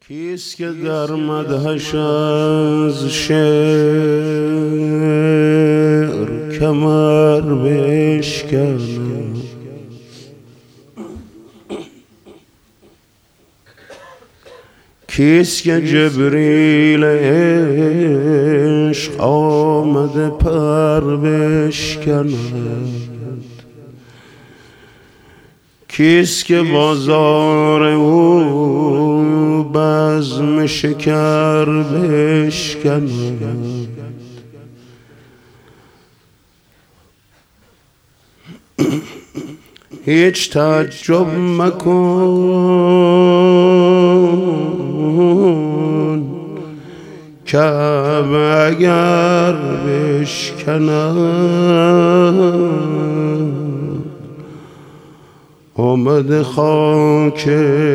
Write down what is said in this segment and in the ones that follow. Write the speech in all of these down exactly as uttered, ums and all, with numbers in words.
کیست که در مدحش از شعر کمر بشکند؟ کیست که جبریل عشق آمده پر بشکند؟ کیست که بازار او بزم شکر بشکند؟ هیچ تعجب مکن کعبه اگر بشکند، آمد خاک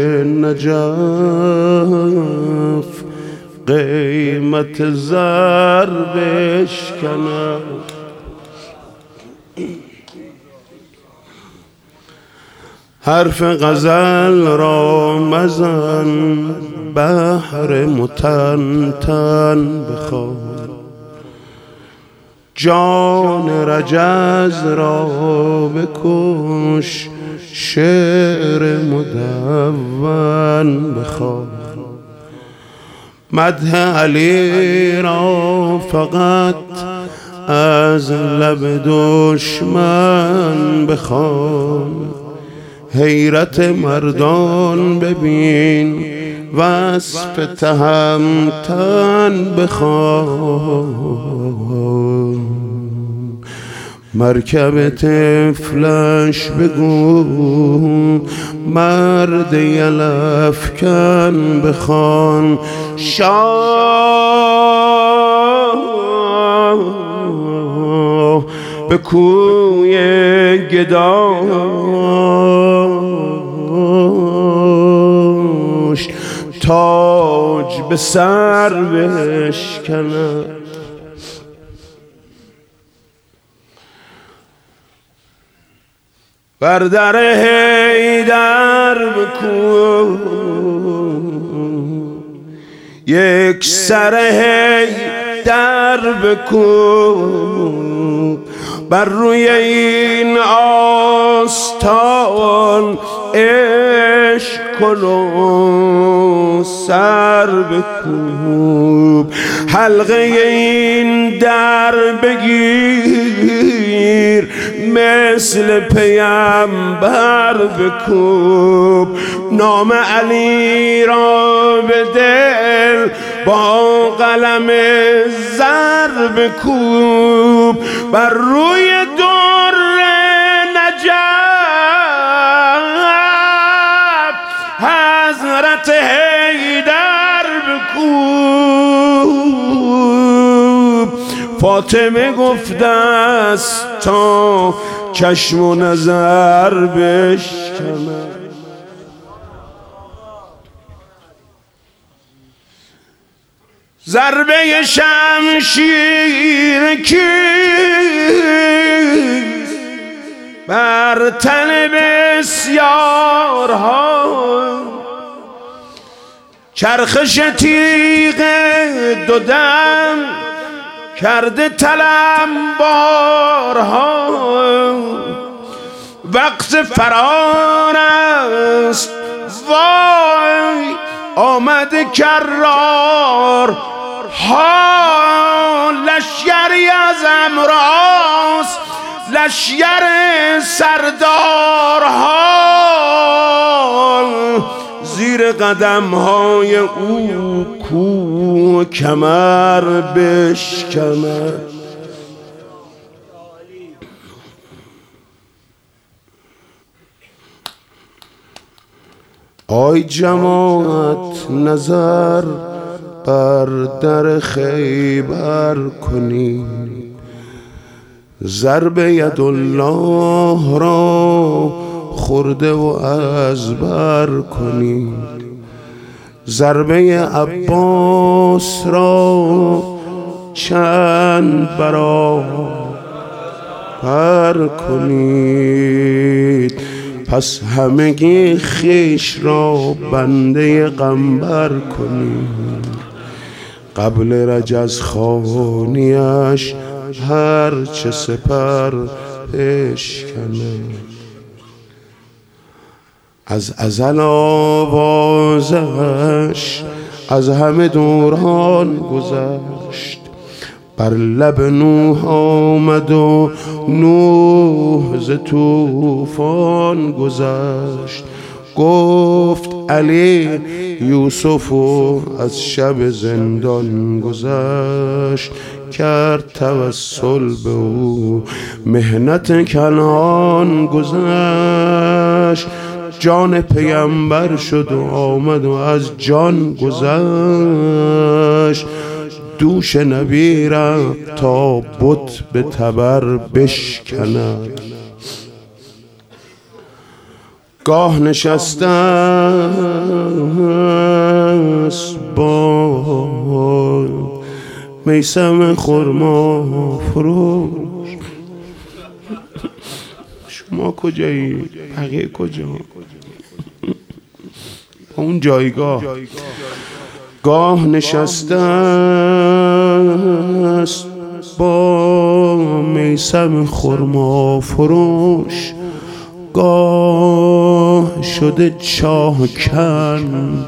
نجف قیمت زر بشکند. حرف غزل را مزن بحر متنتن بخوان، جان رجز را بکش شعر مدون بخوان. مدح علی را فقط از لب دشمن بخوان، حیرت مردان ببین وصف تهمتن بخوان. مرکب طفلش بگو مرد یلفکن بخوان. شاه به کوی گداش تاج به سر بشکند. بر در حیدر بکوب یک سر حیدر بکوب، بر روی این آستان عشق کن و سر بکوب. حلقه این در بگیر مثل پیمبر بکوب. نام علی را به دل با قلم زر بکوب. بر روی در نجف حضرت حیدر بکوب. فاطمه گفته است تا چشم و نظر بشکند. ضربه شمشیر کی بر تن بسیارها، چرخش تیغ دو دم کرده تلمبارها. وقت فرار است وای آمد کرار ها. لشکری از امراست لشکر سردارها، زیر قدم های او کو کمر بشکند. آی جماعت نظر بر در خیبر کنید، ضرب یدالله را خورده و از بر کنید. ضربه عباس را چند برابر کنید. پس همگی خویش را بنده قنبر کنیم، قبل رجز خوانیش هر چه سپر بشکنه. از ازل آوازش از همه دوران گذشت، بر لب نوح آمد و نوح ز طوفان گذشت. گفت علی یوسف و از شب زندان گذشت، کرد توسل به او مهنت کنعان گذشت. جان پیامبر شد و آمد و از جان گذشت، دوش نبی رفت تا بت به تبر بشکند. گاه نشسته است با میثم خرما فروش. شما کجایی؟ بقیه کجا؟ اون جایگاه. گاه نشسته است با میثم خرما فروش، گاه شده چاه کن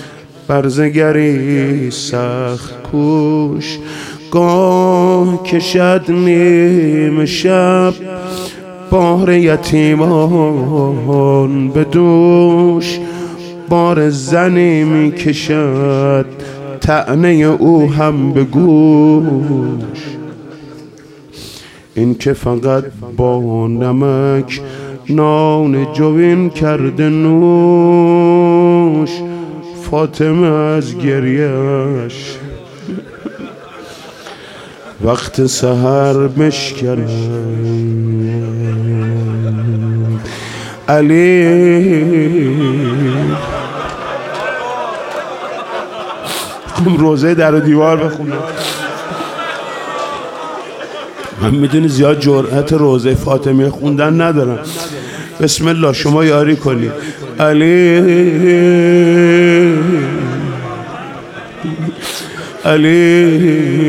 برزگری سخت کوش. گاه کشد نیم شب بار یتیمان به دوش، بار زنی می کشد طعنه او هم به گوش. این که فقط با نمک نان جوین کرده نوش، فاطمه از گریهش وقت سحر بشکند. علی روزه در و دیوار بخونم. من میدونی زیاد جرأت روزه فاطمه خوندن ندارم. بسم الله شما یاری کنید. علی علی